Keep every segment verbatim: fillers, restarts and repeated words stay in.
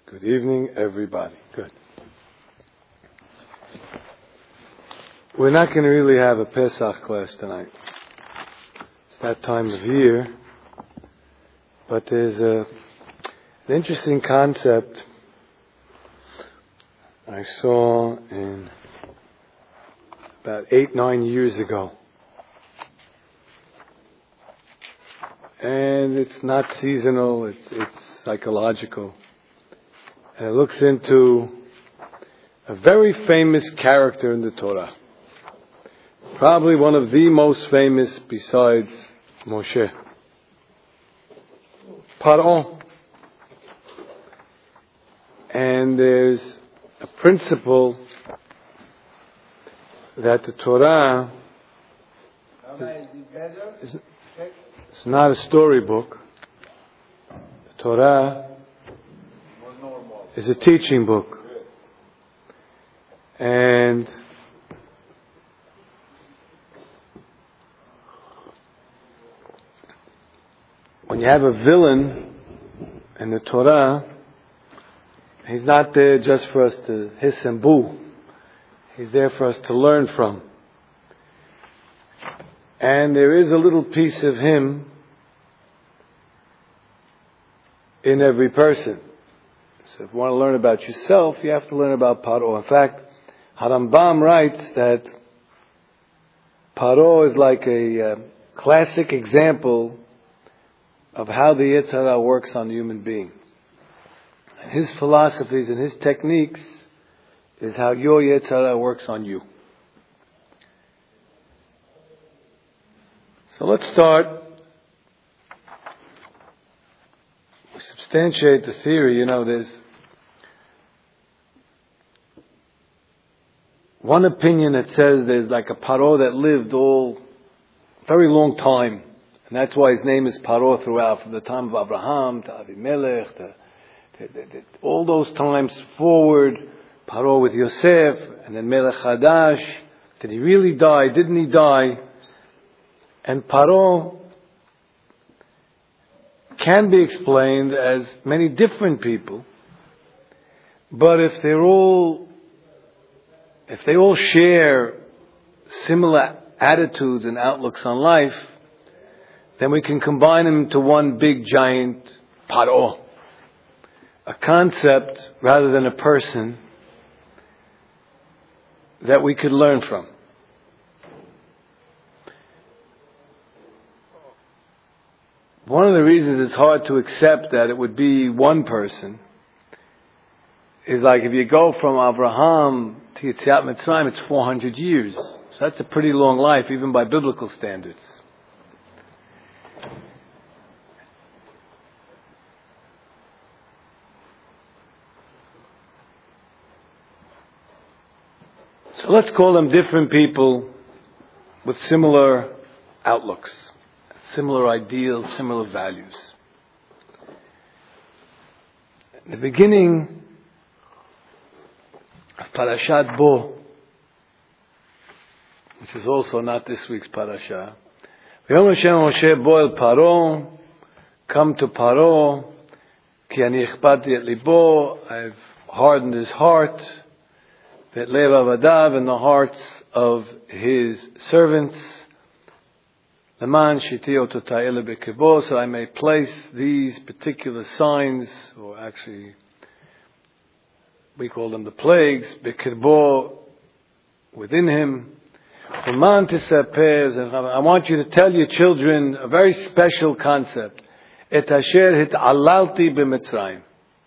Good evening, everybody. Good. We're not going to really have a Pesach class tonight. It's that time of year. But there's a, an interesting concept I saw in about eight, nine years ago. And it's not seasonal, it's, it's psychological. And it looks into a very famous character in the Torah. Probably one of the most famous besides Moshe. Paro. And there's a principle that the Torah is, it's not a storybook. The Torah is a teaching book. And when you have a villain in the Torah, he's not there just for us to hiss and boo. He's there for us to learn from. And there is a little piece of him in every person. So if you want to learn about yourself, you have to learn about Paro. In fact, Harambam writes that Paro is like a uh, classic example of how the Yetzer Hara works on the human being. His philosophies and his techniques is how your Yetzer Hara works on you. So let's start. We substantiate the theory. You know, there's one opinion that says there's like a Paro that lived all very long time. And that's why his name is Paro throughout, from the time of Abraham to Avimelech, to, to, to, to all those times forward. Paro with Yosef, and then Melech Hadash. Did he really die? Didn't he die? And Paro can be explained as many different people, but if they're all, if they all share similar attitudes and outlooks on life, then we can combine them into one big giant Paro, a concept rather than a person that we could learn from. One of the reasons it's hard to accept that it would be one person is like if you go from Abraham to Yetziat Mitzrayim, it's four hundred years. So that's a pretty long life, even by biblical standards. So let's call them different people with similar outlooks, similar ideals, similar values. In the beginning of Parashat Bo, which is also not this week's parasha, V'yom Hashem Moshe Bo el Paro, come to Paro, ki ani ichpati et libo, I've hardened his heart, Vet lev avadav, in the hearts of his servants, Leman shiti oto ta'ele bekebo, so I may place these particular signs, or actually we call them the plagues, bekebo, within him. Leman tisapeh, I want you to tell your children a very special concept. Et asher hit'alalti b'Mitzrayim.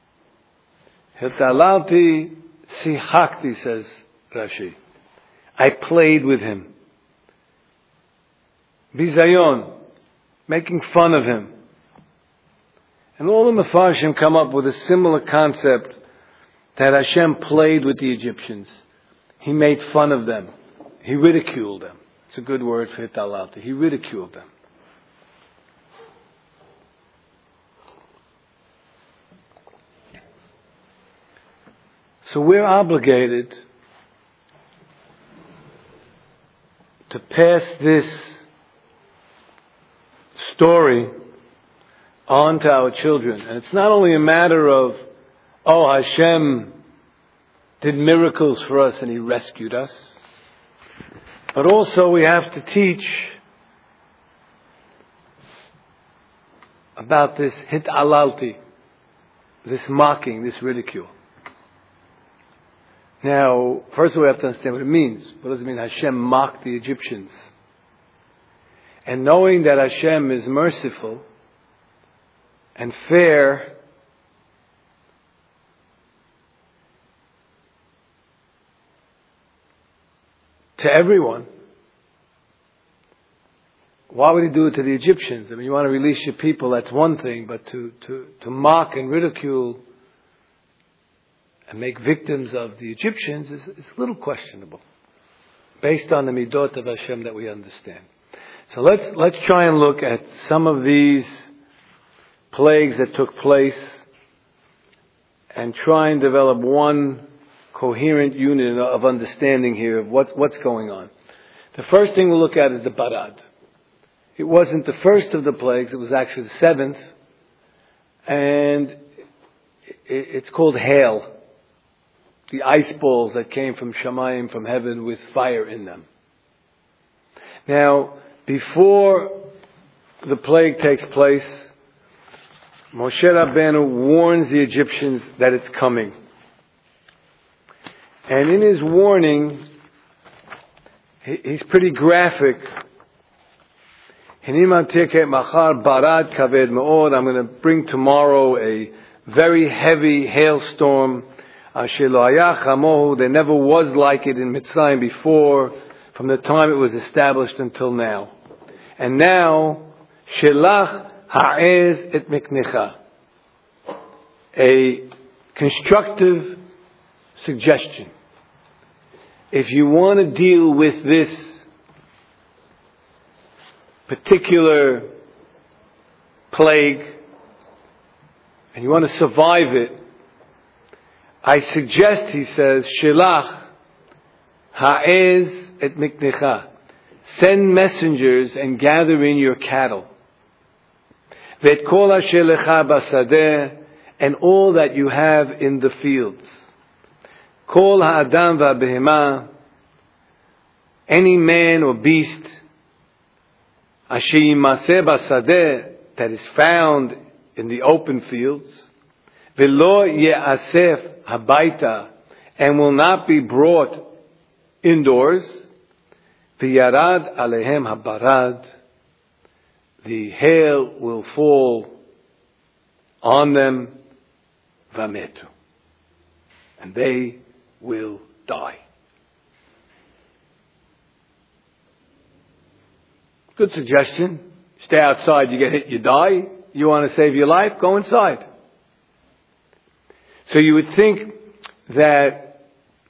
Hit'alalti Sichakti, says Rashi. I played with him. Bizayon, making fun of him. And all the Mefarshim come up with a similar concept that Hashem played with the Egyptians. He made fun of them. He ridiculed them. It's a good word for Hitalalti. He ridiculed them. So we're obligated to pass this story on to our children. And it's not only a matter of oh, Hashem did miracles for us and He rescued us. But also we have to teach about this hit'alalti, this mocking, this ridicule. Now, first of all, we have to understand what it means. What does it mean Hashem mocked the Egyptians? And knowing that Hashem is merciful and fair, to everyone, why would He do it to the Egyptians? I mean, you want to release your people, that's one thing, but to, to, to mock and ridicule and make victims of the Egyptians is, is a little questionable, based on the midot of Hashem that we understand. So let's let's try and look at some of these plagues that took place and try and develop one coherent unit of understanding here of what's, what's going on. The first thing we'll look at is the barad. It wasn't the first of the plagues, it was actually the seventh, and it's called hail. The ice balls that came from Shamayim, from heaven, with fire in them. Now, before the plague takes place, Moshe Rabbeinu warns the Egyptians that it's coming. And in his warning, he's pretty graphic. I'm going to bring tomorrow a very heavy hailstorm. There never was like it in Mitzrayim before, from the time it was established until now. And now, Shelach ha'ez et miknecha. A constructive suggestion. If you want to deal with this particular plague and you want to survive it, I suggest, he says, Shelach ha'ez et miknecha. Send messengers and gather in your cattle. Ve'et kol asher lecha basadeh, and all that you have in the fields. Kol ha'adam va'behema, any man or beast, asher yimaseh basadeh, that is found in the open fields, ve'lo ye'asef habaita, and will not be brought indoors, v'yarad alehem habarad, the hail will fall on them, v'ametu, and they will die. Good suggestion. Stay outside, you get hit, you die. You want to save your life, go inside. So you would think that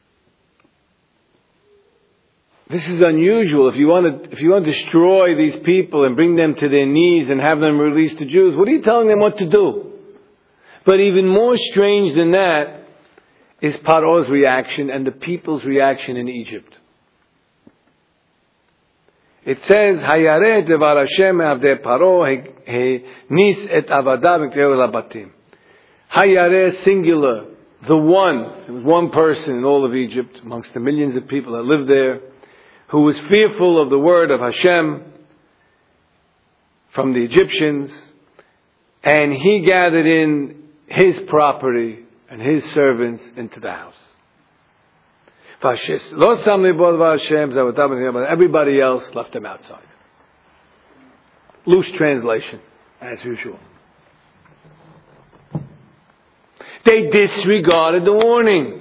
this is unusual. If you want to, if you want to destroy these people and bring them to their knees and have them release the Jews, what are you telling them what to do? But even more strange than that is Paro's reaction and the people's reaction in Egypt. It says, "Hayareh devar Hashem me'avdei Paro nis et avadav v'kre'u labatim." Hayareh, singular, the one. There was one person in all of Egypt, amongst the millions of people that lived there, who was fearful of the word of Hashem from the Egyptians, and he gathered in his property and his servants into the house. Everybody else left them outside. Loose translation, as usual. They disregarded the warning.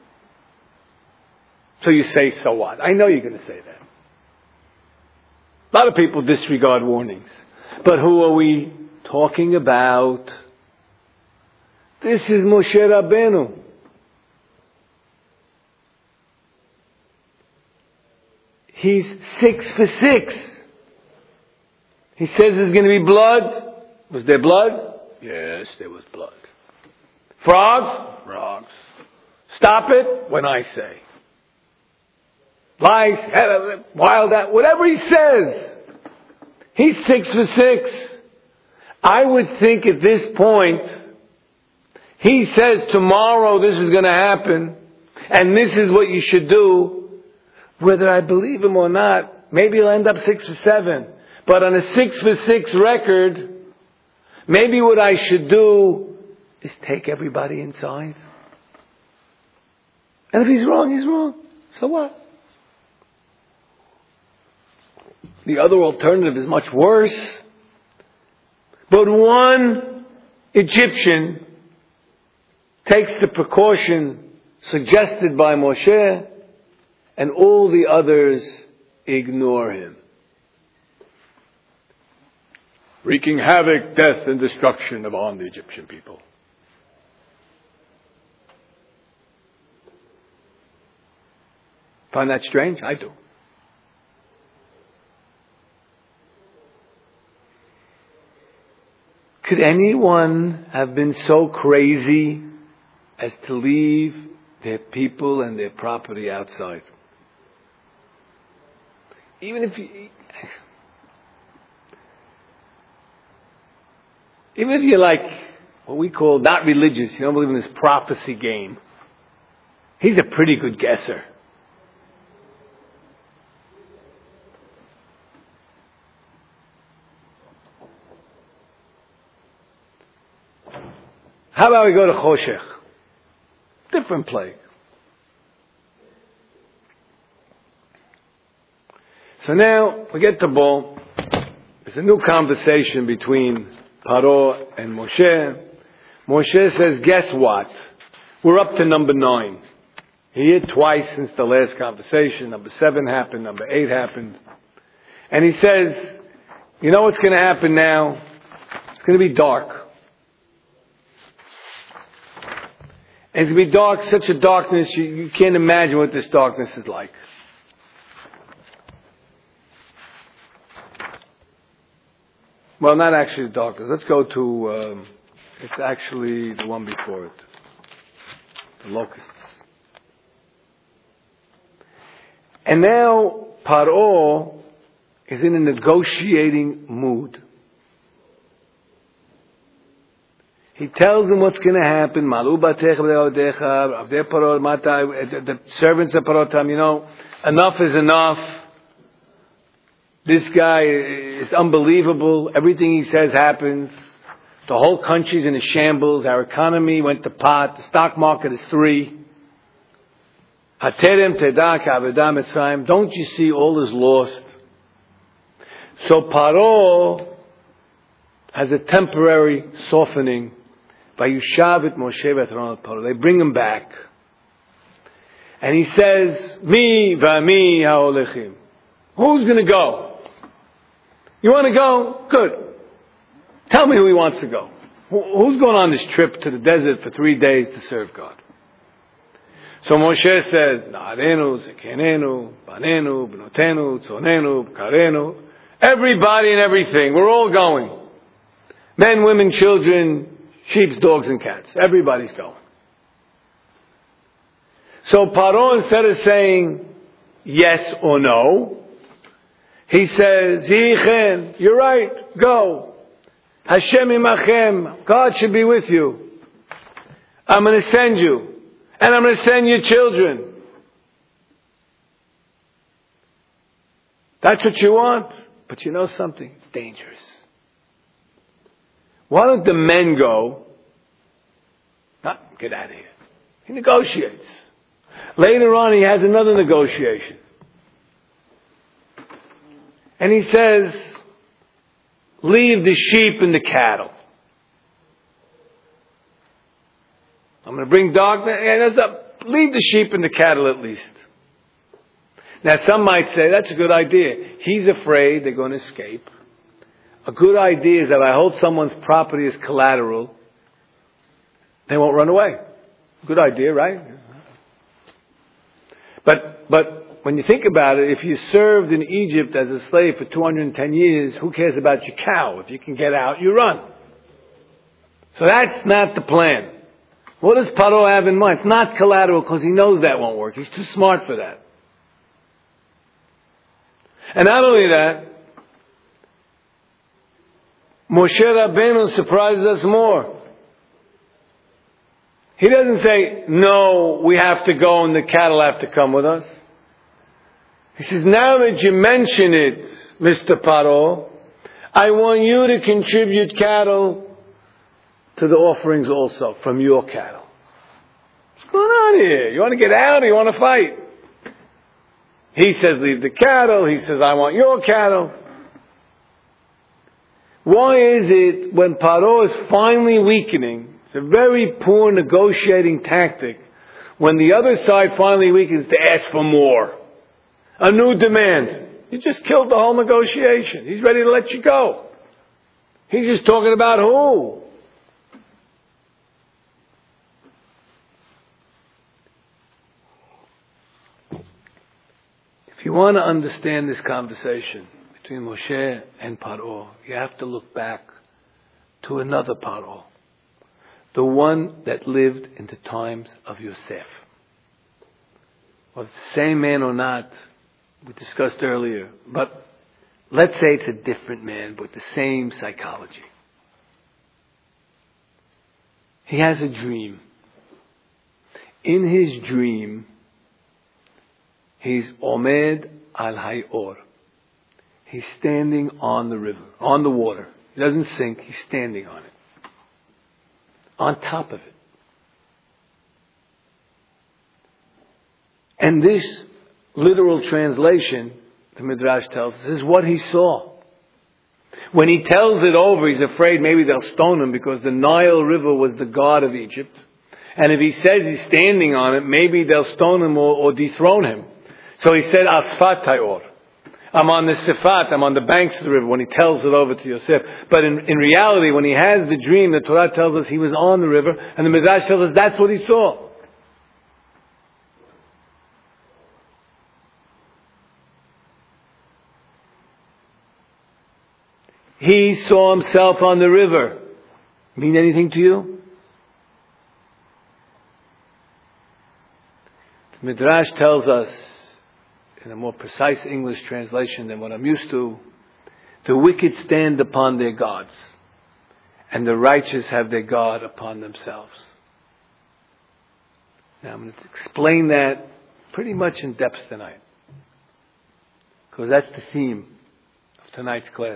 So you say, so what? I know you're going to say that. A lot of people disregard warnings. But who are we talking about? This is Moshe Rabbeinu. He's six for six. He says there's going to be blood. Was there blood? Yes, there was blood. Frogs? Frogs. Stop it when I say. Lice, wild, whatever he says. He's six for six. I would think at this point, he says tomorrow this is going to happen, and this is what you should do, whether I believe him or not, maybe he'll end up six for seven. But on a six for six record, maybe what I should do is take everybody inside. And if he's wrong, he's wrong. So what? The other alternative is much worse. But one Egyptian takes the precaution suggested by Moshe, and all the others ignore him, wreaking havoc, death, and destruction upon the Egyptian people. Find that strange? I do. Could anyone have been so crazy as to leave their people and their property outside? Even if you, even if you're like what we call not religious, you don't believe in this prophecy game, he's a pretty good guesser. How about we go to Choshech? Different plague. So now we get to Bo. There's a new conversation between Paro and Moshe. Moshe says, guess what? We're up to number nine. He hit twice since the last conversation. Number seven happened. Number eight happened. And he says, you know what's going to happen now? It's going to be dark. And it's going to be dark, such a darkness, you, you can't imagine what this darkness is like. Well, not actually the darkness. Let's go to, um, it's actually the one before it. The locusts. And now, Paro is in a negotiating mood. He tells them what's going to happen. The servants of Paro tell him, you know, enough is enough. This guy is unbelievable. Everything he says happens. The whole country's in a shambles. Our economy went to pot. The stock market is three. Don't you see all is lost? So Paro has a temporary softening. They bring him back. And he says, Mi v'ami ha'olechim. Who's going to go? You want to go? Good. Tell me who he wants to go. Who's going on this trip to the desert for three days to serve God? So Moshe says, Na'arenu, Zekenenu, Banenu, Bnotenu, Tzonenu, Bkarenu. Everybody and everything. We're all going. Men, women, children, sheep, dogs, and cats. Everybody's going. So Paro, instead of saying yes or no, he says, Yichen, you're right, go. Hashem imachem, God should be with you. I'm going to send you. And I'm going to send your children. That's what you want. But you know something? It's dangerous. Why don't the men go? Ah, get out of here. He negotiates. Later on, he has another negotiation. And he says, leave the sheep and the cattle. I'm going to bring darkness. Leave the sheep and the cattle at least. Now some might say, that's a good idea. He's afraid they're going to escape. A good idea is that if I hold someone's property as collateral, they won't run away. Good idea, right? But, but when you think about it, if you served in Egypt as a slave for two hundred ten years, who cares about your cow? If you can get out, you run. So that's not the plan. What does Paro have in mind? It's not collateral because he knows that won't work. He's too smart for that. And not only that, Moshe Rabbeinu surprises us more. He doesn't say, no, we have to go and the cattle have to come with us. He says, now that you mention it, Mister Paro, I want you to contribute cattle to the offerings also from your cattle. What's going on here? You want to get out or you want to fight? He says, leave the cattle. He says, I want your cattle. Why is it when Paro is finally weakening, it's a very poor negotiating tactic, when the other side finally weakens to ask for more? A new demand. You just killed the whole negotiation. He's ready to let you go. He's just talking about who? If you want to understand this conversation between Moshe and Paro, you have to look back to another Paro, the one that lived in the times of Yosef. Well, it's the same man or not, we discussed earlier, but let's say it's a different man with the same psychology. He has a dream. In his dream, he's Omed al Hayor. He's standing on the river, on the water. He doesn't sink, he's standing on it. On top of it. And this literal translation, the Midrash tells us, is what he saw. When he tells it over, he's afraid maybe they'll stone him because the Nile River was the god of Egypt. And if he says he's standing on it, maybe they'll stone him or, or dethrone him. So he said, Asfat Tayor. I'm on the Sifat, I'm on the banks of the river when he tells it over to Yosef. But in, in reality, when he has the dream, the Torah tells us he was on the river, and the Midrash tells us that's what he saw. He saw himself on the river. Mean anything to you? The Midrash tells us, in a more precise English translation than what I'm used to, the wicked stand upon their gods, and the righteous have their God upon themselves. Now I'm going to explain that pretty much in depth tonight, because that's the theme of tonight's class.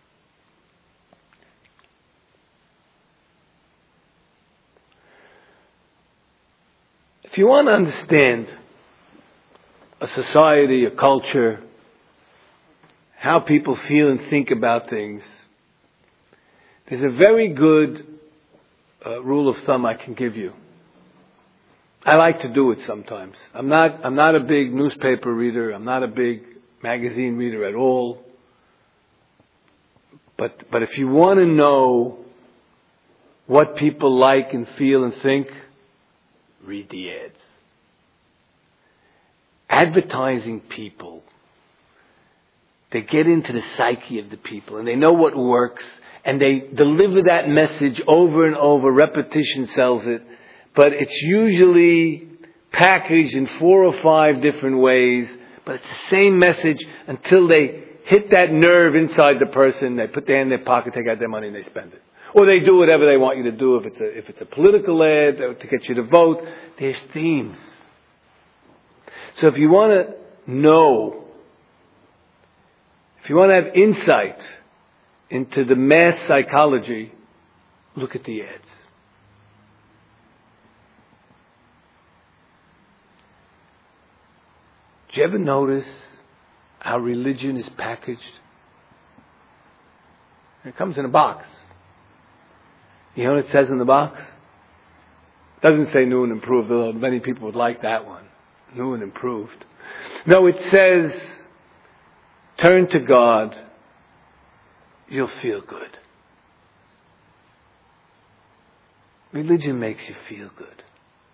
If you want to understand a society, a culture, how people feel and think about things, there's a very good uh, rule of thumb I can give you. I like to do it sometimes. I'm not, I'm not a big newspaper reader. I'm not a big magazine reader at all. But, but if you want to know what people like and feel and think, read the ads. Advertising people, they get into the psyche of the people and they know what works and they deliver that message over and over. Repetition sells it, but it's usually packaged in four or five different ways, but it's the same message until they hit that nerve inside the person. They put their hand in their pocket, take out their money and they spend it. Or they do whatever they want you to do. If it's a, if it's a political ad to get you to vote, there's themes. So if you want to know, if you want to have insight into the mass psychology, look at the ads. Do you ever notice how religion is packaged? It comes in a box. You know what it says in the box? It doesn't say new and improved, although many people would like that one. New and improved. No, it says, turn to God, you'll feel good. Religion makes you feel good.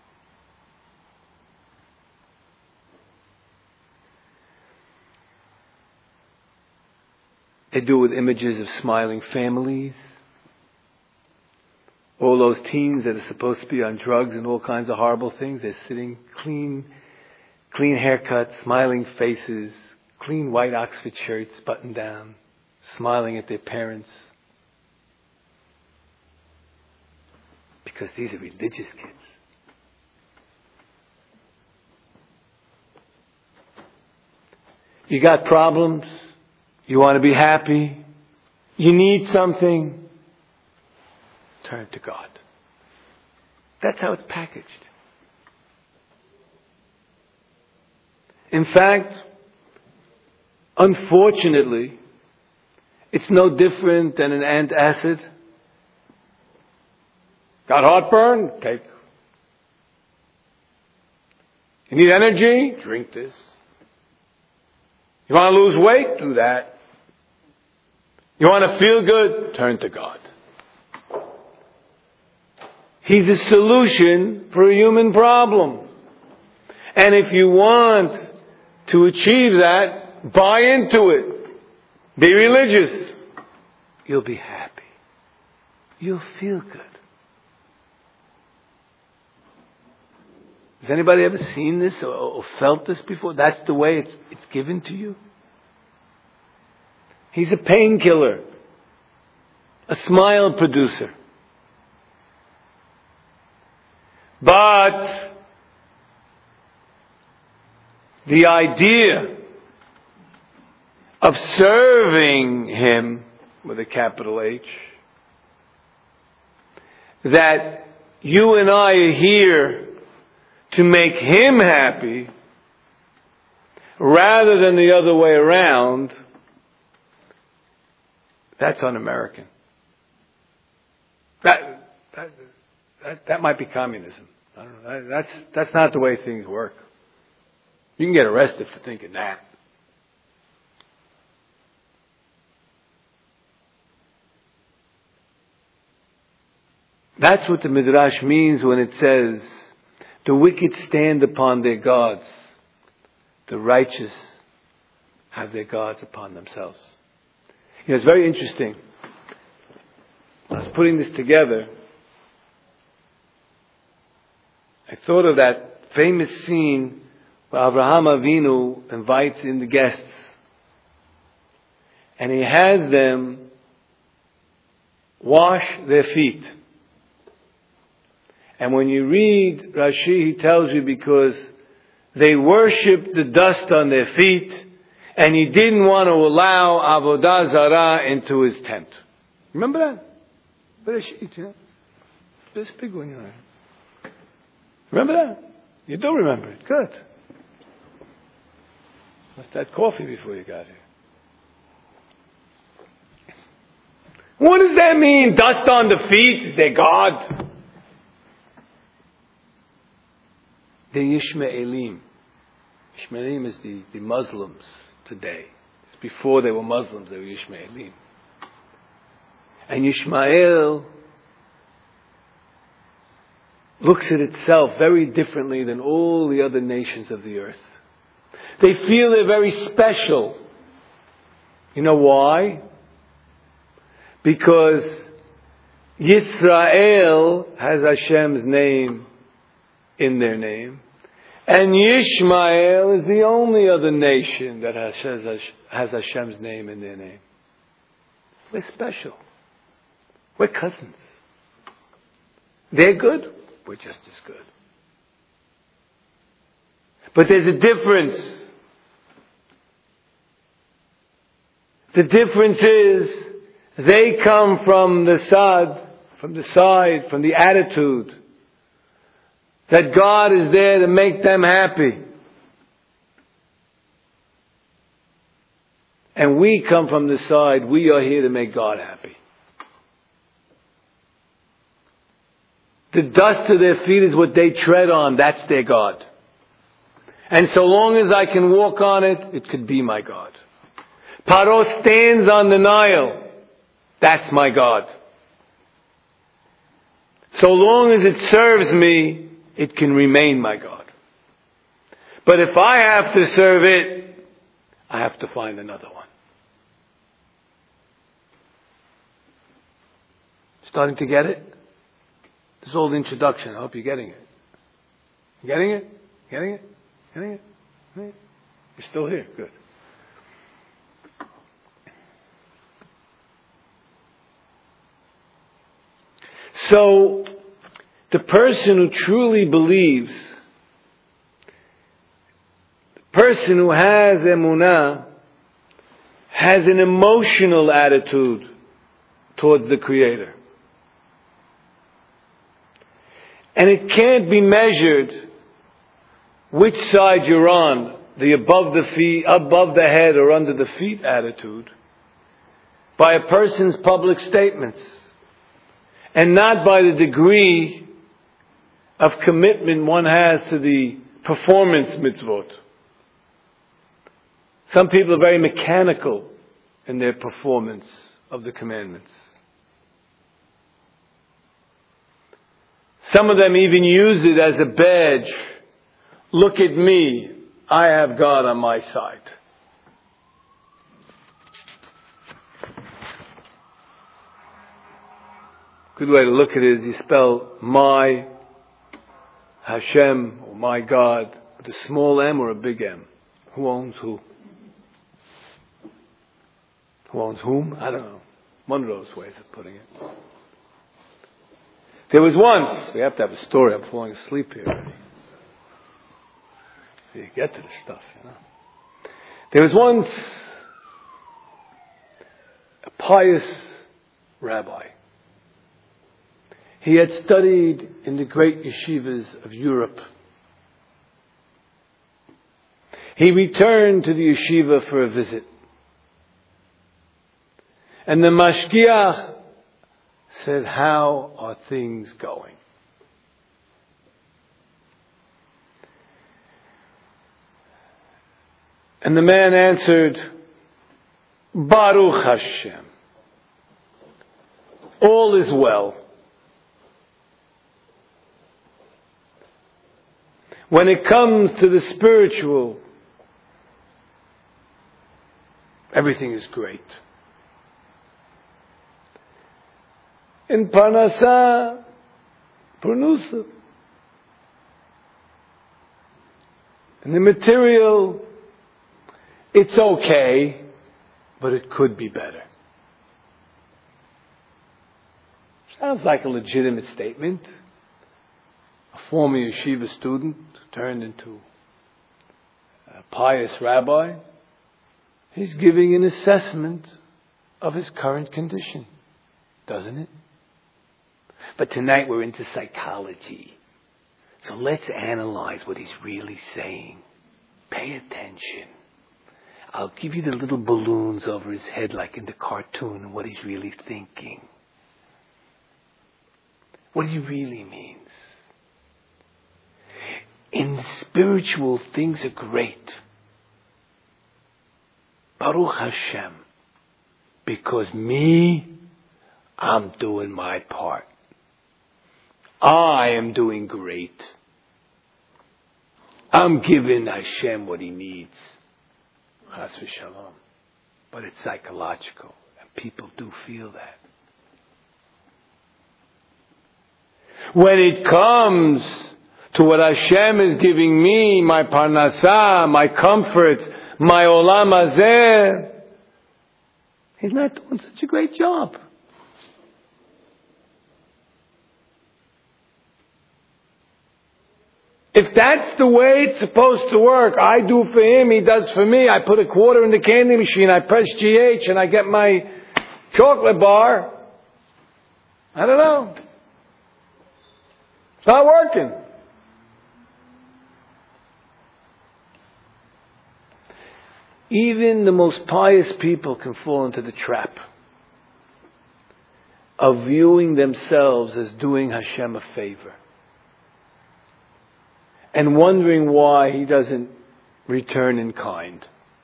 They do it with images of smiling families. All those teens that are supposed to be on drugs and all kinds of horrible things, they're sitting clean, clean haircuts, smiling faces, clean white Oxford shirts buttoned down, smiling at their parents. Because these are religious kids. You got problems. You want to be happy. You need something. Turn to God. That's how it's packaged. In fact, unfortunately, it's no different than an antacid. Got heartburn? Take. You need energy? Drink this. You want to lose weight? Do that. You want to feel good? Turn to God. He's a solution for a human problem. And if you want to achieve that, buy into it. Be religious. You'll be happy. You'll feel good. Has anybody ever seen this or, or felt this before? That's the way it's, it's given to you. He's a painkiller. A smile producer. But the idea of serving Him with a capital H, that you and I are here to make Him happy rather than the other way around, that's un-American. That, that, that, that might be communism. I don't know. That's, that's not the way things work. You can get arrested for thinking that. That's what the Midrash means when it says, the wicked stand upon their gods. The righteous have their gods upon themselves. You know, it's very interesting. I was putting this together. I thought of that famous scene where Avraham Avinu invites in the guests. And he has them wash their feet. And when you read Rashi, he tells you because they worshipped the dust on their feet and he didn't want to allow Avodah Zarah into his tent. Remember that? Bereshit, you know? This big one, you know. Remember that? You do remember it. Good. Must have had coffee before you got here. What does that mean? Dust on the feet? They're God. The Yishmaelim. Yishmaelim is the, the Muslims today. It's before they were Muslims, they were Yishmaelim. And Yishmael looks at itself very differently than all the other nations of the earth. They feel they're very special. You know why? Because Yisrael has Hashem's name in their name. And Yishmael is the only other nation that has, has Hashem's name in their name. We're special. We're cousins. They're good. We're just as good. But there's a difference. The difference is they come from the side, from the side, from the attitude that God is there to make them happy. And we come from the side, we are here to make God happy. The dust of their feet is what they tread on. That's their God. And so long as I can walk on it, it could be my God. Paro stands on the Nile. That's my God. So long as it serves me, it can remain my God. But if I have to serve it, I have to find another one. Starting to get it? This old introduction. I hope you're getting it. You getting it? Getting it? Getting it? Getting it? You're still here. Good. So, the person who truly believes, the person who has emunah has an emotional attitude towards the Creator. And it can't be measured which side you're on, the above the feet, above the head or under the feet attitude, by a person's public statements, and not by the degree of commitment one has to the performance mitzvot. Some people are very mechanical in their performance of the commandments. Some of them even use it as a badge. Look at me, I have God on my side. Good way to look at it is you spell my Hashem or my God with a small m or a big M. Who owns who? Who owns whom? I don't know. One of those ways of putting it. There was once, we have to have a story, I'm falling asleep here already. So you get to this stuff, you know. There was once a pious rabbi. He had studied in the great yeshivas of Europe. He returned to the yeshiva for a visit. And the mashgiach said, how are things going? And the man answered, Baruch Hashem. All is well. When it comes to the spiritual, everything is great. In Parnasa, Parnusa. In the material, it's okay, but it could be better. Sounds like a legitimate statement. A former yeshiva student turned into a pious rabbi. He's giving an assessment of his current condition, doesn't it? But tonight we're into psychology. So let's analyze what he's really saying. Pay attention. I'll give you the little balloons over his head like in the cartoon and what he's really thinking. What he really means. In spiritual, things are great. Baruch Hashem. Because me, I'm doing my part. I am doing great. I'm giving Hashem what he needs. Chas v'shalom. But it's psychological. And people do feel that. When it comes to what Hashem is giving me, my parnasah, my comforts, my olam hazeh, he's not doing such a great job. If that's the way it's supposed to work, I do for him, he does for me. I put a quarter in the candy machine, I press G H, and I get my chocolate bar. I don't know. It's not working. Even the most pious people can fall into the trap of viewing themselves as doing Hashem a favor. And wondering why he doesn't return in kind.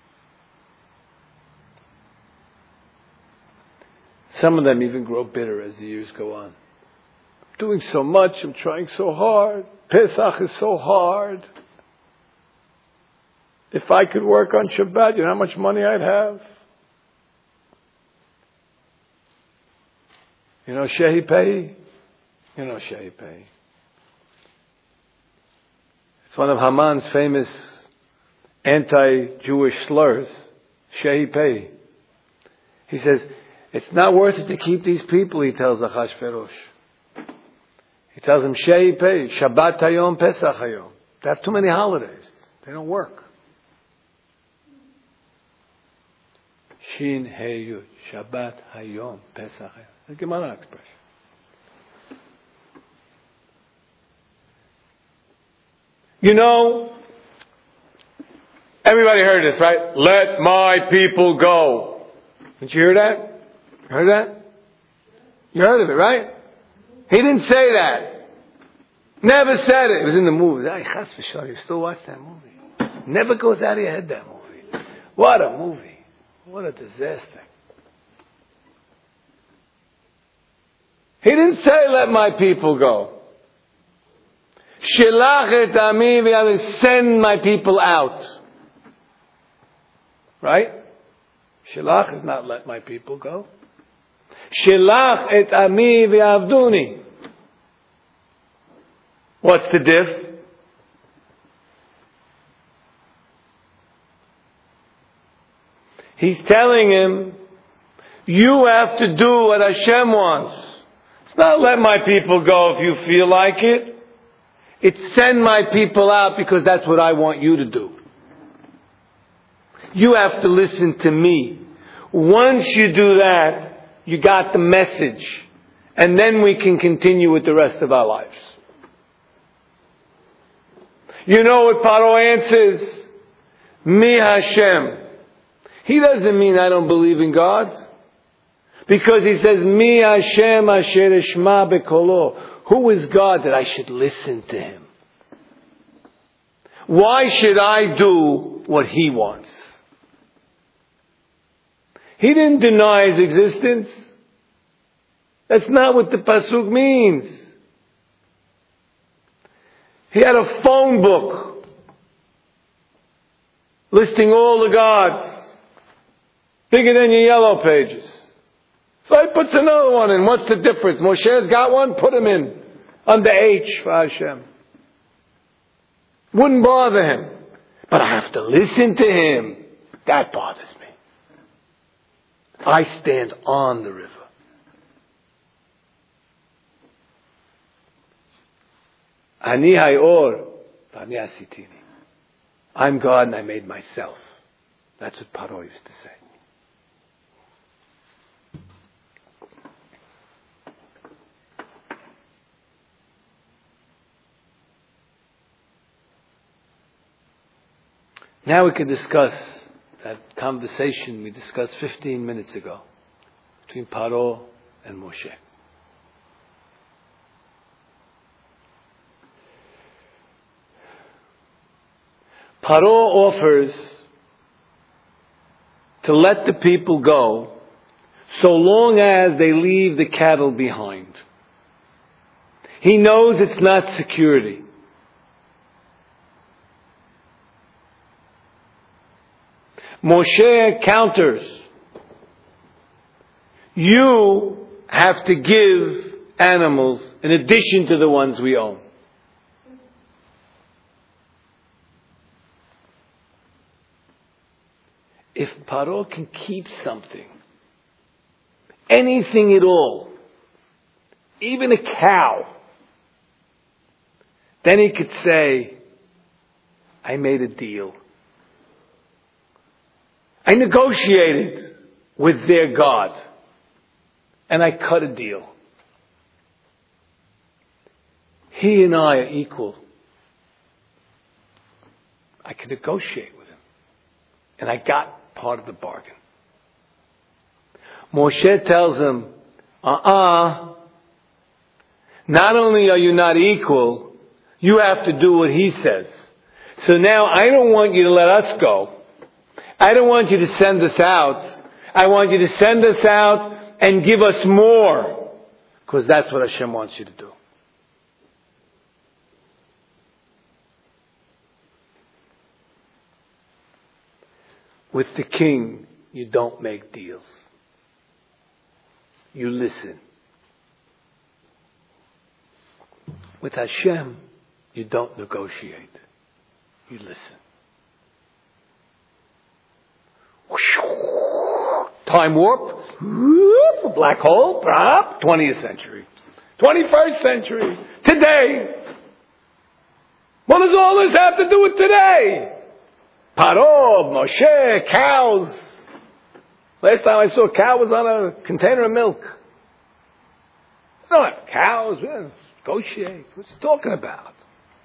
Some of them even grow bitter as the years go on. I'm doing so much, I'm trying so hard. Pesach is so hard. If I could work on Shabbat, you know how much money I'd have? You know Shehi Pei? You know Shehi Pei. It's one of Haman's famous anti-Jewish slurs, Shehi Pei. He says, it's not worth it to keep these people, he tells Achashverosh. He tells them, Shehi Pei, Shabbat Hayom, Pesach Hayom. They have too many holidays. They don't work. Shin Hey Yud. Shabbat Hayom. Pesach. The Gemara expression. You know, everybody heard this, right? Let my people go. Did you hear that? Heard that? You heard of it, right? He didn't say that. Never said it. It was in the movie. You still watch that movie. Never goes out of your head, that movie. What a movie. What a disaster. He didn't say, let my people go. Shilach et ami v'yavim, send my people out. Right? Shilach is not let my people go. Shilach et ami v'yavduni. What's the diff? He's telling him, you have to do what Hashem wants. It's not let my people go if you feel like it. It's send my people out because that's what I want you to do. You have to listen to me. Once you do that, you got the message. And then we can continue with the rest of our lives. You know what Paro answers? Mi Hashem. He doesn't mean I don't believe in God. Because he says, Mi Hashem asher eshma bekolo. Who is God that I should listen to him? Why should I do what he wants? He didn't deny his existence. That's not what the pasuk means. He had a phone book listing all the gods, bigger than your yellow pages. So he puts another one in. What's the difference? Moshe's got one, put him in. Under H for Hashem. Wouldn't bother him. But I have to listen to him. That bothers me. I stand on the river. Ani hayor, v'ani asitini. I'm God and I made myself. That's what Paro used to say. Now we can discuss that conversation we discussed fifteen minutes ago between Paro and Moshe. Paro offers to let the people go so long as they leave the cattle behind. He knows it's not security. Moshe counters. You have to give animals in addition to the ones we own. If Paro can keep something, anything at all, even a cow, then he could say, I made a deal. I negotiated with their God. And I cut a deal. He and I are equal. I can negotiate with him. And I got part of the bargain. Moshe tells him, uh-uh. Not only are you not equal, you have to do what he says. So now I don't want you to let us go. I don't want you to send us out. I want you to send us out and give us more. Because that's what Hashem wants you to do. With the king, you don't make deals. You listen. With Hashem, you don't negotiate. You listen. Time warp, whoop, black hole, prop, twentieth century. twenty-first century. Today. What does all this have to do with today? Paro, Moshe, cows. Last time I saw a cow was on a container of milk. I don't have cows. Yeah, negotiate. What's he talking about?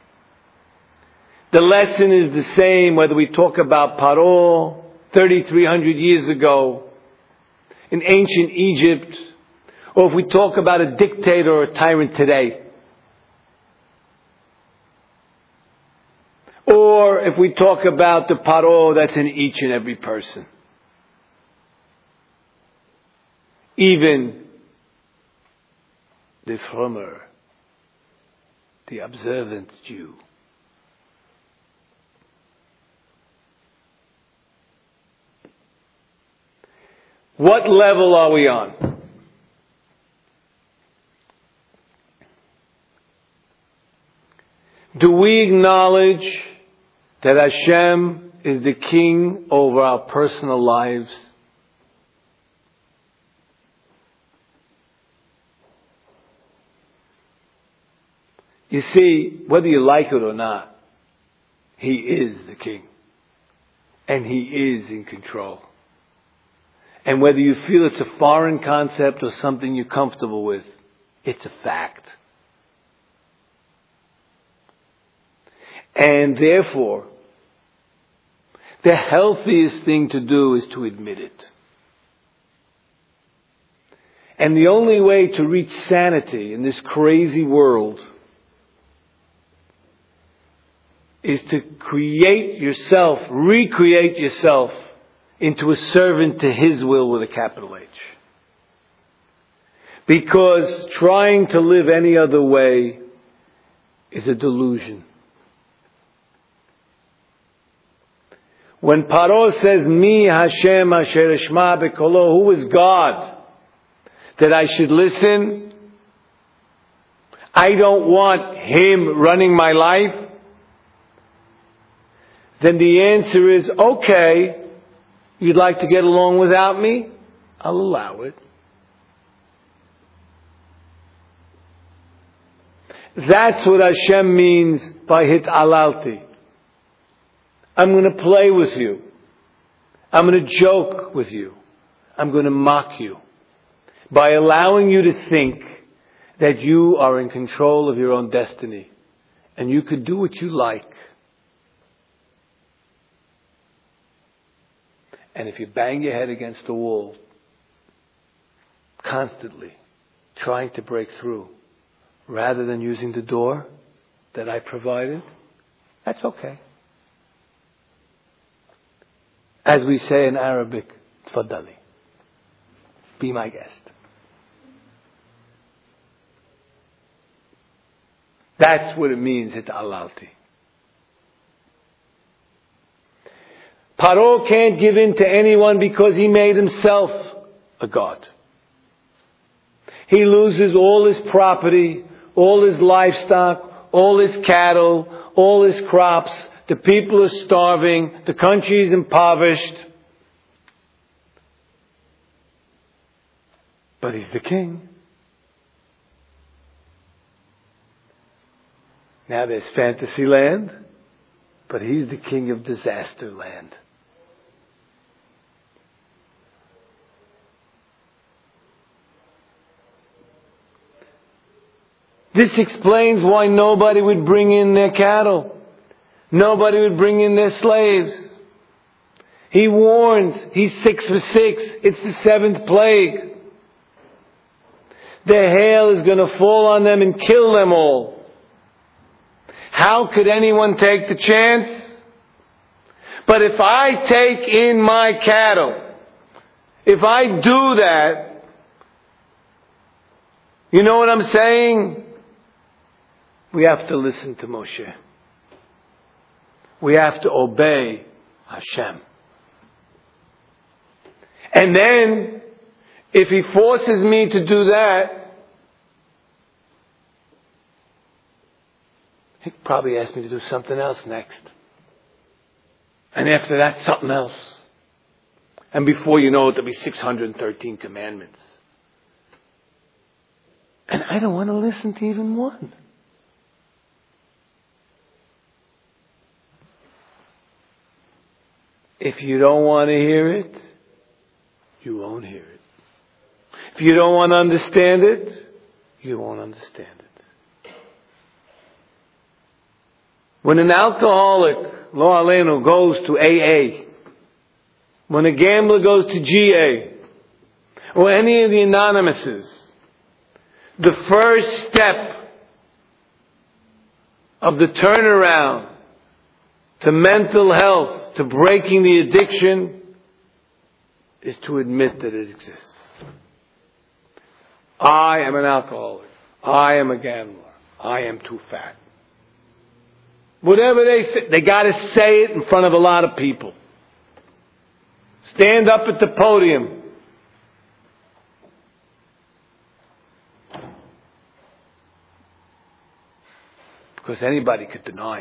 The lesson is the same whether we talk about Paro thirty-three hundred years ago in ancient Egypt, or if we talk about a dictator or a tyrant today. Or if we talk about the Paro that's in each and every person. Even the frommer, the observant Jew. What level are we on? Do we acknowledge that Hashem is the king over our personal lives? You see, whether you like it or not, He is the king. And He is in control. And whether you feel it's a foreign concept or something you're comfortable with, it's a fact. And therefore, the healthiest thing to do is to admit it. And the only way to reach sanity in this crazy world is to create yourself, recreate yourself into a servant to His will with a capital H. Because trying to live any other way is a delusion. When Paro says, Mi Hashem asher eshma bekolo, who is God that I should listen? I don't want Him running my life. Then the answer is, okay, you'd like to get along without me? I'll allow it. That's what Hashem means by hit'alalti. I'm going to play with you. I'm going to joke with you. I'm going to mock you. By allowing you to think that you are in control of your own destiny. And you could do what you like. And if you bang your head against the wall, constantly trying to break through, rather than using the door that I provided, that's okay. As we say in Arabic, tfaddali, be my guest. That's what it means, hit'alalti. Paro can't give in to anyone because he made himself a god. He loses all his property, all his livestock, all his cattle, all his crops. The people are starving. The country is impoverished. But he's the king. Now there's fantasy land, but he's the king of disaster land. This explains why nobody would bring in their cattle. Nobody would bring in their slaves. He warns, he's six for six. It's the seventh plague. Their hail is going to fall on them and kill them all. How could anyone take the chance? But if I take in my cattle, if I do that, you know what I'm saying? We have to listen to Moshe. We have to obey Hashem. And then, if He forces me to do that, He probably asked me to do something else next. And after that, something else. And before you know it, there'll be six hundred thirteen commandments. And I don't want to listen to even one. If you don't want to hear it, you won't hear it. If you don't want to understand it, you won't understand it. When an alcoholic, lo aleinu, goes to A A, when a gambler goes to G A, or any of the anonymouses, the first step of the turnaround to mental health, to breaking the addiction, is to admit that it exists. I am an alcoholic. I am a gambler. I am too fat. Whatever they say, they got to say it in front of a lot of people. Stand up at the podium. Because anybody could deny.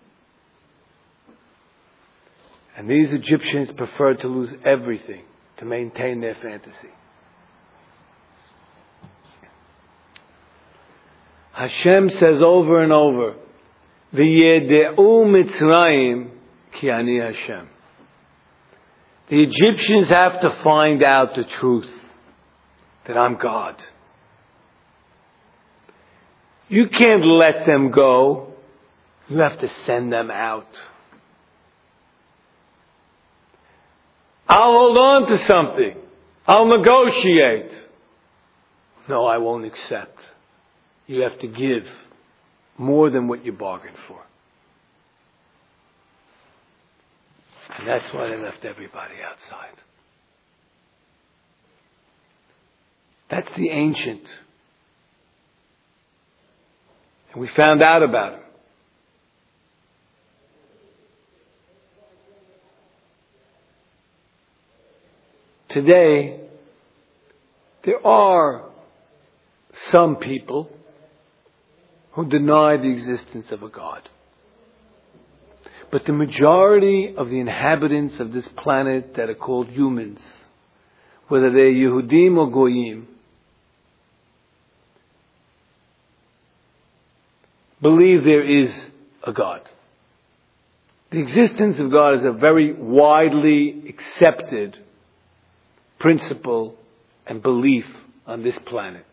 And these Egyptians preferred to lose everything to maintain their fantasy. Hashem says over and over, V'yede'u Mitzrayim ki ani Hashem. The Egyptians have to find out the truth, that I'm God. You can't let them go. You have to send them out. I'll hold on to something. I'll negotiate. No, I won't accept. You have to give more than what you bargained for. And that's why they left everybody outside. That's the ancient. And we found out about him. Today, there are some people who deny the existence of a God. But the majority of the inhabitants of this planet that are called humans, whether they're Yehudim or Goyim, believe there is a God. The existence of God is a very widely accepted principle and belief on this planet.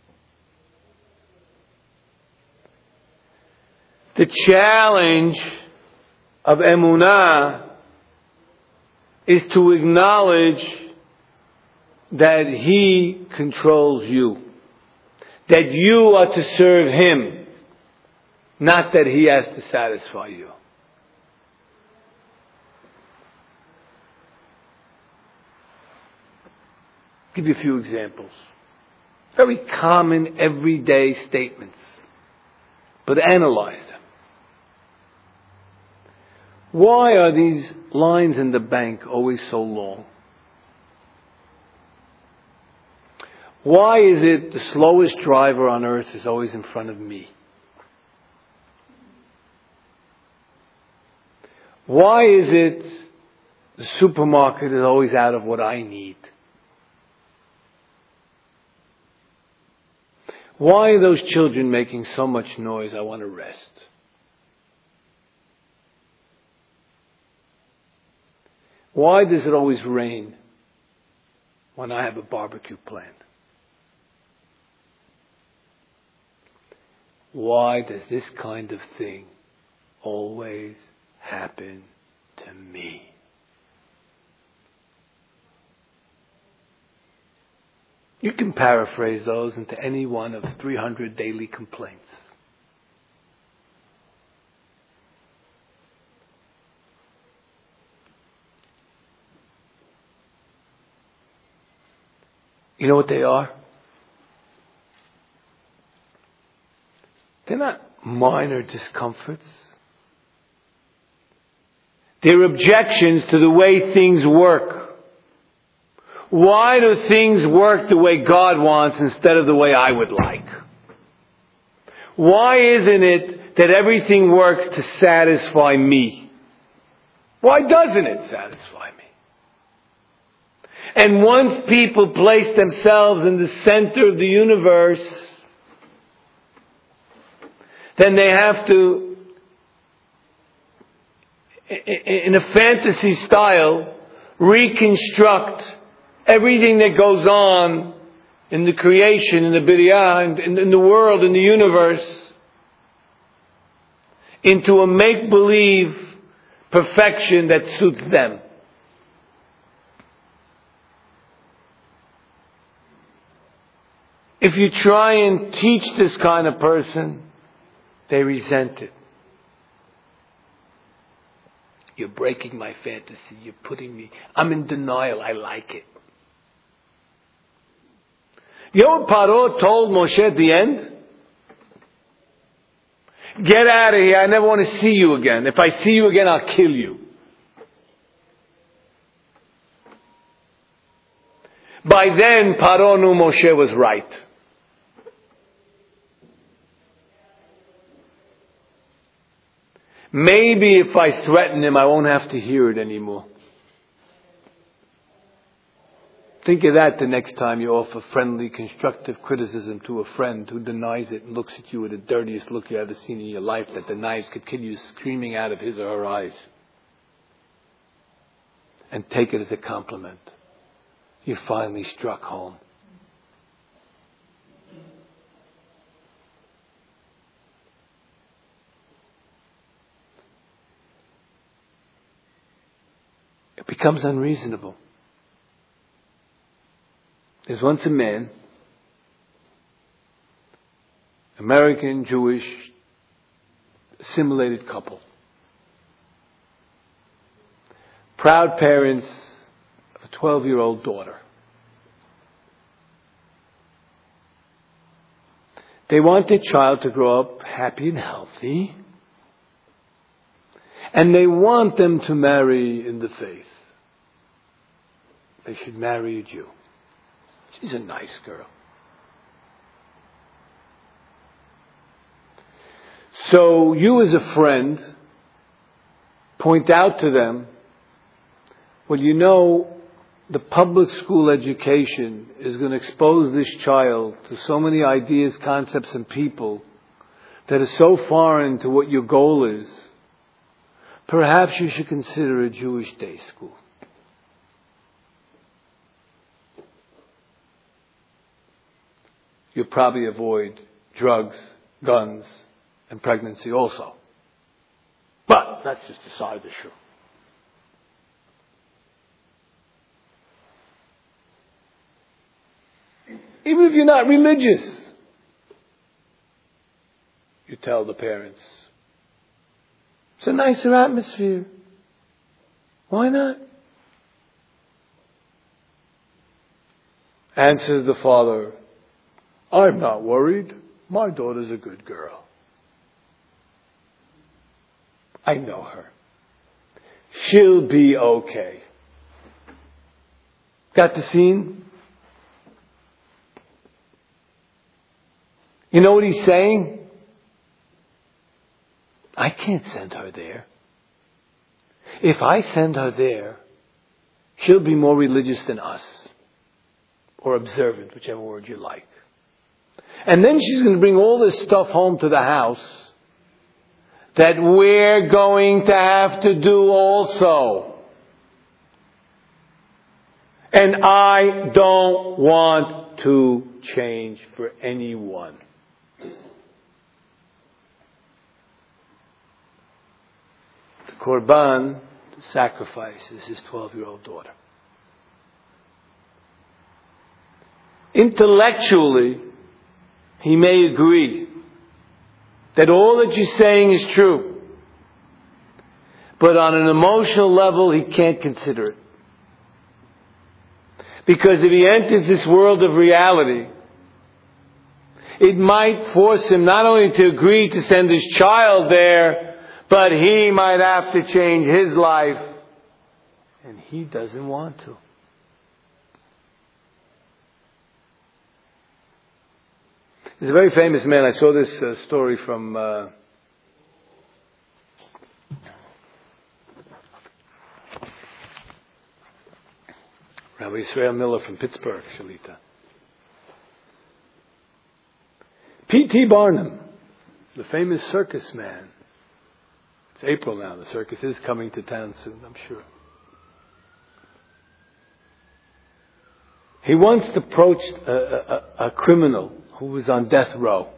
The challenge of Emunah is to acknowledge that He controls you. That you are to serve Him, not that He has to satisfy you. I'll give you a few examples. Very common, everyday statements. But analyze them. Why are these lines in the bank always so long? Why is it the slowest driver on earth is always in front of me? Why is it the supermarket is always out of what I need? Why are those children making so much noise? I want to rest. Why does it always rain when I have a barbecue planned? Why does this kind of thing always happen to me? You can paraphrase those into any one of three hundred daily complaints. You know what they are? They're not minor discomforts. They're objections to the way things work. Why do things work the way God wants instead of the way I would like? Why isn't it that everything works to satisfy me? Why doesn't it satisfy me? And once people place themselves in the center of the universe, then they have to, in a fantasy style, reconstruct everything that goes on in the creation, in the B'riyah, in, in the world, in the universe, into a make-believe perfection that suits them. If you try and teach this kind of person, they resent it. You're breaking my fantasy. You're putting me... I'm in denial. I like it. You know what Paro told Moshe at the end? Get out of here. I never want to see you again. If I see you again, I'll kill you. By then, Paro knew Moshe was right. Maybe if I threaten him, I won't have to hear it anymore. Think of that the next time you offer friendly, constructive criticism to a friend who denies it and looks at you with the dirtiest look you ever seen in your life, that the knives could kill you screaming out of his or her eyes. And take it as a compliment. You finally struck home. It becomes unreasonable. There's once a man, American, Jewish, assimilated couple. Proud parents of a twelve-year-old daughter. They want their child to grow up happy and healthy. And they want them to marry in the faith. They should marry a Jew. She's a nice girl. So you as a friend point out to them, well, you know, the public school education is going to expose this child to so many ideas, concepts, and people that are so foreign to what your goal is. Perhaps you should consider a Jewish day school. You'll probably avoid drugs, guns, and pregnancy also. But that's just a side issue. Even if you're not religious, you tell the parents, it's a nicer atmosphere. Why not? Answers the father, I'm not worried. My daughter's a good girl. I know her. She'll be okay. Got the scene? You know what he's saying? I can't send her there. If I send her there, she'll be more religious than us. Or observant, whichever word you like. And then she's going to bring all this stuff home to the house that we're going to have to do also. And I don't want to change for anyone. The Korban, the sacrifice, is his twelve-year-old daughter. Intellectually, he may agree that all that you're saying is true. But on an emotional level, he can't consider it. Because if he enters this world of reality, it might force him not only to agree to send his child there, but he might have to change his life. And he doesn't want to. There's a very famous man. I saw this uh, story from uh, Rabbi Israel Miller from Pittsburgh, Shalita. P T Barnum, the famous circus man. It's April now. The circus is coming to town soon, I'm sure. He once approached a, a, a criminal who was on death row.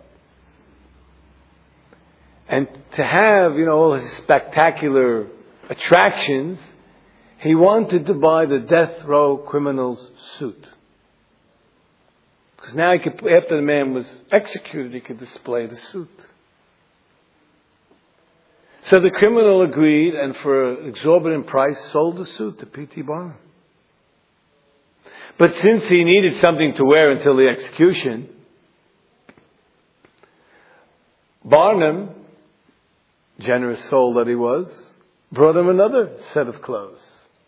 And to have, you know, all his spectacular attractions, he wanted to buy the death row criminal's suit. Because now he could, after the man was executed, he could display the suit. So the criminal agreed, and for an exorbitant price, sold the suit to P T Barnum. But since he needed something to wear until the execution, Barnum, generous soul that he was, brought him another set of clothes.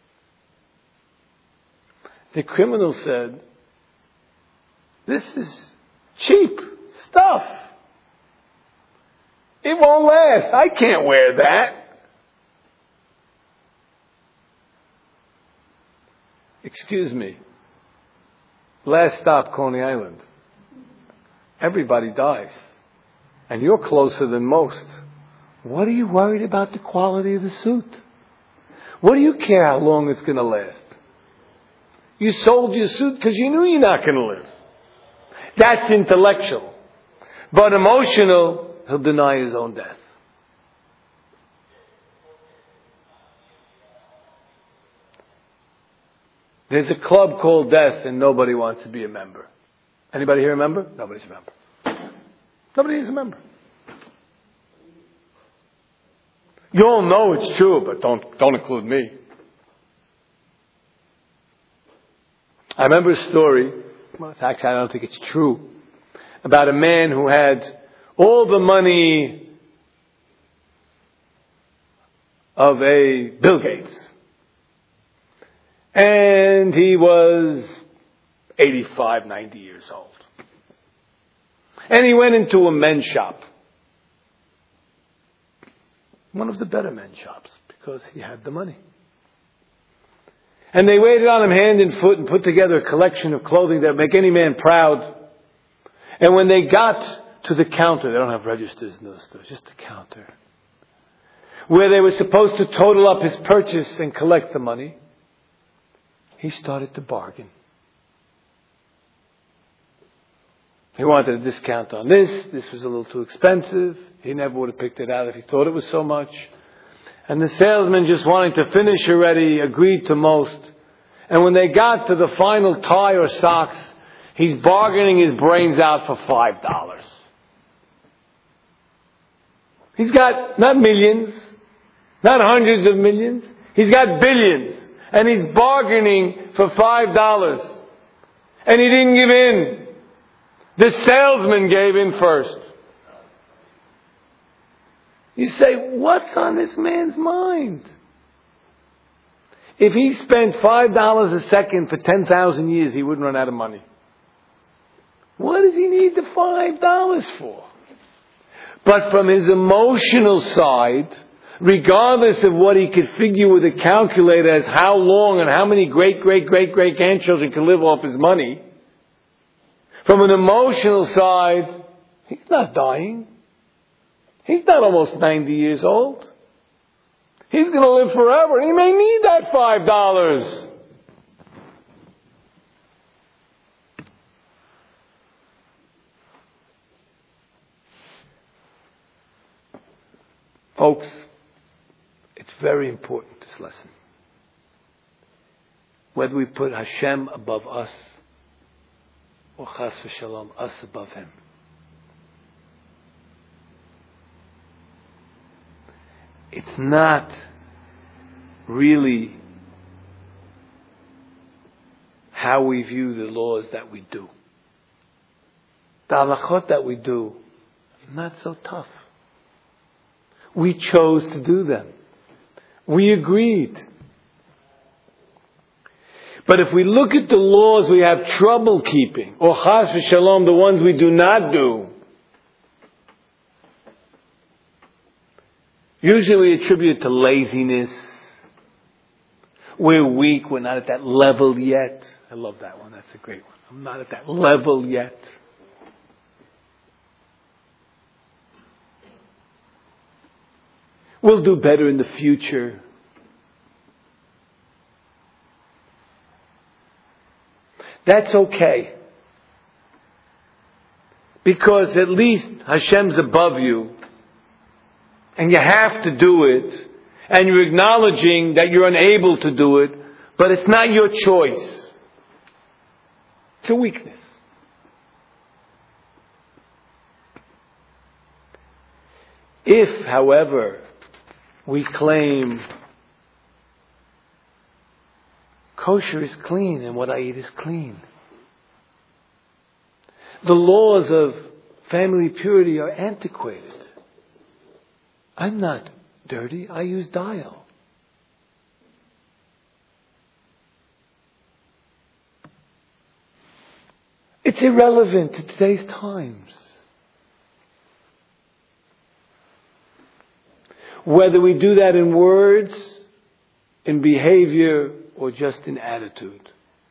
The criminal said, "This is cheap stuff. It won't last. I can't wear that." Excuse me. Last stop, Coney Island. Everybody dies. And you're closer than most. What are you worried about the quality of the suit? What do you care how long it's going to last? You sold your suit because you knew you're not going to live. That's intellectual. But emotional, he'll deny his own death. There's a club called Death and nobody wants to be a member. Anybody here a member? Nobody's a member. Nobody is a member. You all know it's true, but don't, don't include me. I remember a story, well, actually I don't think it's true, about a man who had all the money of a Bill Gates. And he was eighty-five, ninety years old. And he went into a men's shop. One of the better men's shops, because he had the money. And they waited on him hand and foot and put together a collection of clothing that would make any man proud. And when they got to the counter, they don't have registers in those stores, just the counter, where they were supposed to total up his purchase and collect the money, he started to bargain. He wanted a discount on this. This was a little too expensive. He never would have picked it out if he thought it was so much. And the salesman, just wanting to finish already, agreed to most. And when they got to the final tie or socks, he's bargaining his brains out for five dollars. He's got not millions, not hundreds of millions. He's got billions. And he's bargaining for five dollars. And he didn't give in. The salesman gave in first. You say, what's on this man's mind? If he spent five dollars a second for ten thousand years, he wouldn't run out of money. What does he need the five dollars for? But from his emotional side, regardless of what he could figure with a calculator as how long and how many great, great, great, great grandchildren can live off his money, from an emotional side, he's not dying. He's not almost ninety years old. He's going to live forever. He may need that five dollars. Folks, it's very important, this lesson. Whether we put Hashem above us, or chas v'shalom, us above Him. It's not really how we view the laws that we do. The halachot that we do, not so tough. We chose to do them. We agreed. But if we look at the laws we have trouble keeping, or chas v'shalom, the ones we do not do, usually we attribute it to laziness. We're weak. We're not at that level yet. I love that one. That's a great one. I'm not at that level yet. We'll do better in the future. That's okay. Because at least Hashem's above you. And you have to do it. And you're acknowledging that you're unable to do it. But it's not your choice. It's a weakness. If, however, we claim kosher is clean and what I eat is clean, the laws of family purity are antiquated. I'm not dirty. I use dial. It's irrelevant to today's times. Whether we do that in words, in behavior, or just in attitude.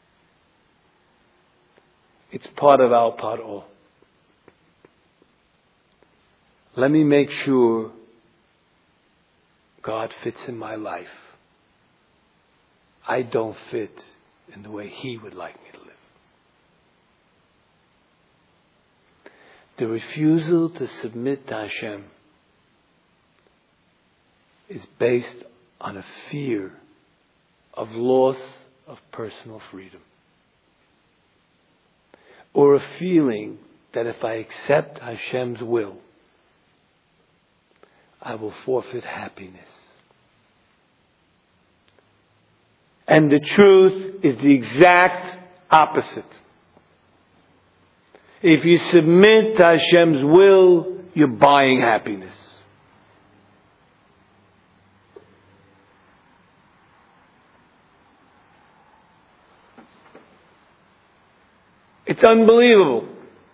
It's part of our paro. Let me make sure God fits in my life. I don't fit in the way He would like me to live. The refusal to submit to Hashem is based on a fear of loss of personal freedom. Or a feeling that if I accept Hashem's will, I will forfeit happiness. And the truth is the exact opposite. If you submit to Hashem's will, you're buying happiness. It's unbelievable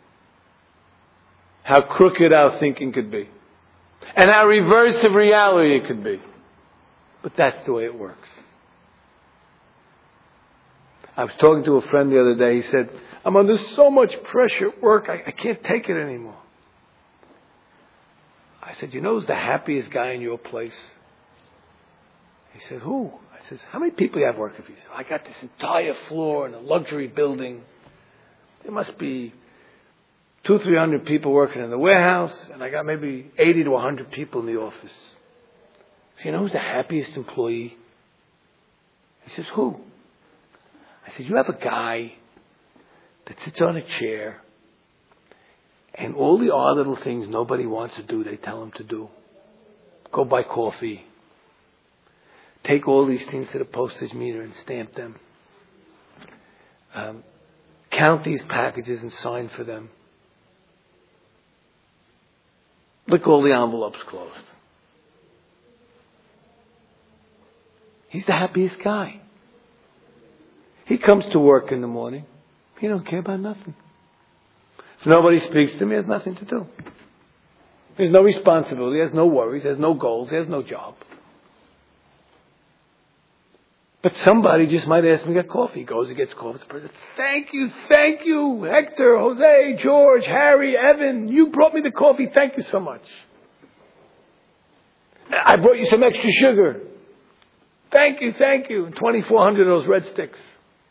how crooked our thinking could be. And how reverse of reality it could be. But that's the way it works. I was talking to a friend the other day. He said, I'm under so much pressure at work, I, I can't take it anymore. I said, you know who's the happiest guy in your place? He said, who? I said, how many people do you have working for you? He said, I got this entire floor in a luxury building. There must be two, three hundred people working in the warehouse, and I got maybe eighty to a hundred people in the office. So you know who's the happiest employee? He says, who? I said, you have a guy that sits on a chair, and all the odd little things nobody wants to do, they tell him to do. Go buy coffee. Take all these things to the postage meter and stamp them. Um, count these packages and sign for them. Lick all the envelopes closed. He's the happiest guy. He comes to work in the morning. He don't care about nothing. If nobody speaks to him, he has nothing to do. He has no responsibility, he has no worries, he has no goals, he has no job. But somebody just might ask him to get coffee. He goes, he gets coffee. Thank you, thank you, Hector, Jose, George, Harry, Evan. You brought me the coffee. Thank you so much. I brought you some extra sugar. Thank you, thank you. And twenty-four hundred of those red sticks.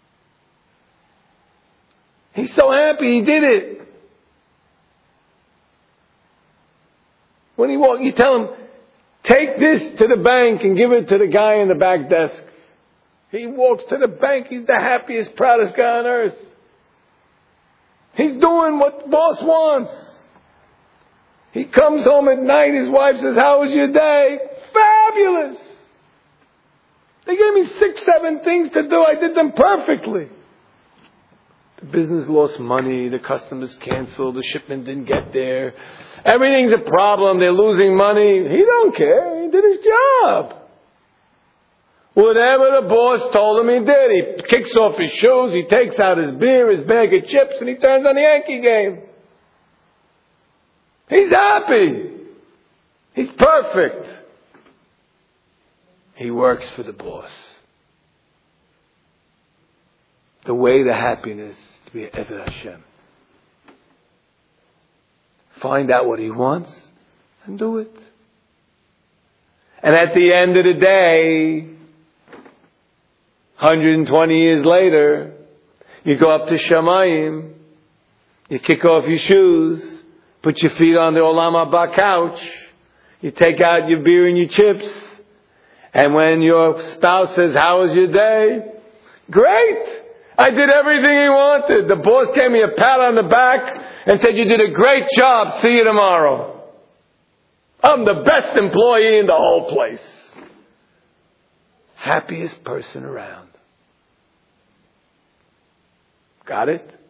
He's so happy he did it. When he walks, you tell him, take this to the bank and give it to the guy in the back desk. He walks to the bank. He's the happiest, proudest guy on earth. He's doing what the boss wants. He comes home at night. His wife says, how was your day? Fabulous. They gave me six, seven things to do. I did them perfectly. The business lost money. The customers canceled. The shipment didn't get there. Everything's a problem. They're losing money. He don't care. He did his job. Whatever the boss told him, he did. He kicks off his shoes, he takes out his beer, his bag of chips, and he turns on the Yankee game. He's happy. He's perfect. He works for the boss. The way to happiness is to be Eved Hashem. Find out what he wants and do it. And at the end of the day, one hundred twenty years later, You go up to Shamayim, you kick off your shoes, put your feet on the Olam Haba couch, you take out your beer and your chips, and when your spouse says, how was your day? Great! I did everything he wanted. The boss gave me a pat on the back and said, you did a great job. See you tomorrow. I'm the best employee in the whole place. Happiest person around. Got it?